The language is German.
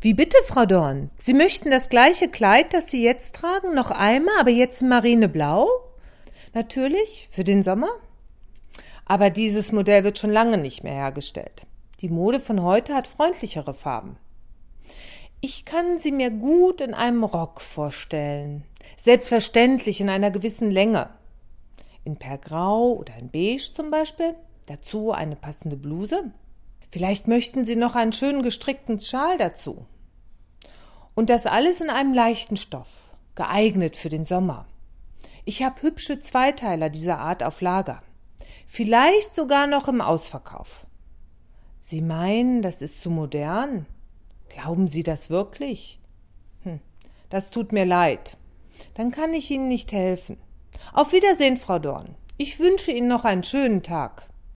Wie bitte, Frau Dorn? Sie möchten das gleiche Kleid, das Sie jetzt tragen, noch einmal, aber jetzt in Marineblau? Natürlich, für den Sommer. Aber dieses Modell wird schon lange nicht mehr hergestellt. Die Mode von heute hat freundlichere Farben. Ich kann sie mir gut in einem Rock vorstellen. Selbstverständlich in einer gewissen Länge. In Perlgrau oder in Beige zum Beispiel. Dazu eine passende Bluse. Vielleicht möchten Sie noch einen schönen gestrickten Schal dazu. Und das alles in einem leichten Stoff, geeignet für den Sommer. Ich habe hübsche Zweiteiler dieser Art auf Lager. Vielleicht sogar noch im Ausverkauf. Sie meinen, das ist zu modern? Glauben Sie das wirklich? Das tut mir leid. Dann kann ich Ihnen nicht helfen. Auf Wiedersehen, Frau Dorn. Ich wünsche Ihnen noch einen schönen Tag.